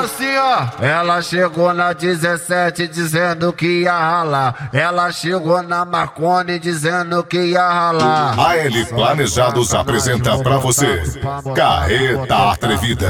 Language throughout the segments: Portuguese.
assim, ó. Ela chegou na 17 dizendo que ia ralar. Ela chegou na Marconi dizendo que ia ralar. A L Planejados apresenta pra você Carreta Atrevida.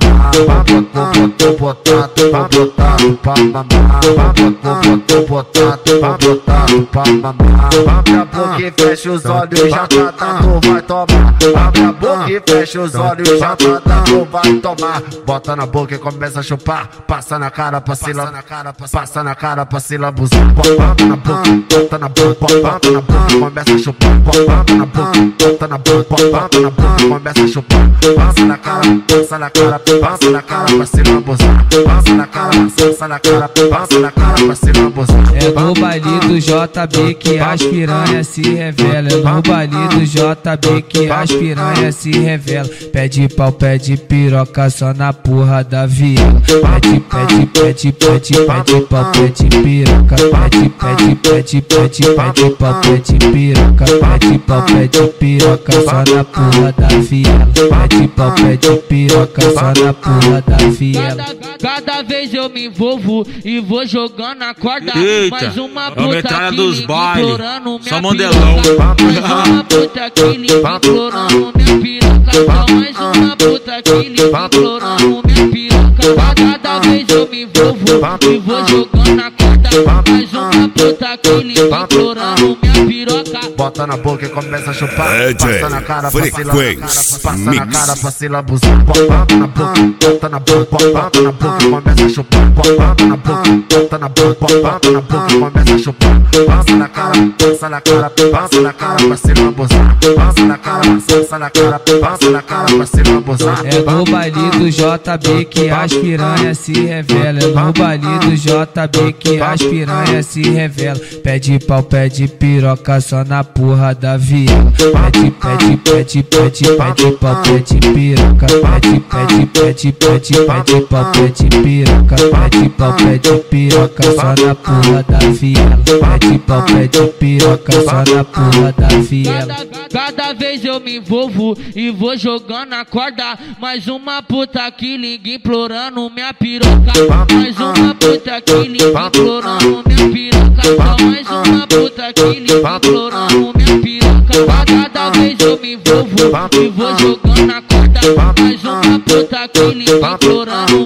Abre a boca e fecha os olhos, já tá dando, vai tomar. Abre a boca e fecha os olhos, já tá dando, vai tomar. Bota na boca e começa a chupar. Passa na cara pra se lambuzar. Passa na cara pra se lambuzar. Bota na boca, bota na boca, bota na boca, começa a chupar. Bota na boca, bota na boca, bota na boca, começa a chupar. Passa na cara, passa na cara, passa na cara pra se lambuzar. Passa na cara, passa na cara, passa na cara pra se lambuzar. É no baile do JB que as piranhas se revelam. É no baile do JB que as piranhas se revelam. Pede pau, pede piroca só na porra da viela. Pede, pede, pede, pede, pede pau, pede piroca. Pede, pede, pede, pede, pede pau, pede piroca. Pede pau, pede piroca só na porra da viela. Pede pau, pede piroca só na porra da viela. Cada vez eu me envolvo e vou jogando a corda. Eita, mais uma é puta uma entrada que dos liga bailes. implorando minha Só modelão. piroca. Mais uma puta que liga implorando minha piroca. Só mais uma puta que liga implorando minha piroca. Cada vez eu me envolvo e vou jogando a corda. Mais uma puta que liga implorando minha piroca. Bota na boca e começa a chupar. DJ Passa na cara pra se Frequência passa na Mix. cara pra se lambuzar. Bota na boca, bota na boca, bota na boca, começa a chupar. Bota na boca, bota na boca, bota na boca, começa a chupar. Passa na cara, passa na cara, passa na cara pra se lambuzar. Passa na cara, passa na cara, passa na cara pra se lambuzar. É no baile do JB que as piranhas se revelam. É no baile do JB que as piranhas se revelam. Pede pau, pede piroca só na porra da viela. Pede, pede, pede, pede, pede pau, pede piroca. Pede, pede, pede, pede, pede pau, pede piroca. Pede pau, pede piroca só na porra da viela. Pede pau, pede piroca só na porra da viela. Cada vez eu me envolvo e vou jogando a corda. Mais uma puta que liga implorando minha piroca. Mais uma puta que liga implorando minha piroca. Só mais uma puta que liga implorando minha piroca. Cada vez eu me envolvo e vou jogando a corda. Mais uma puta que liga implorando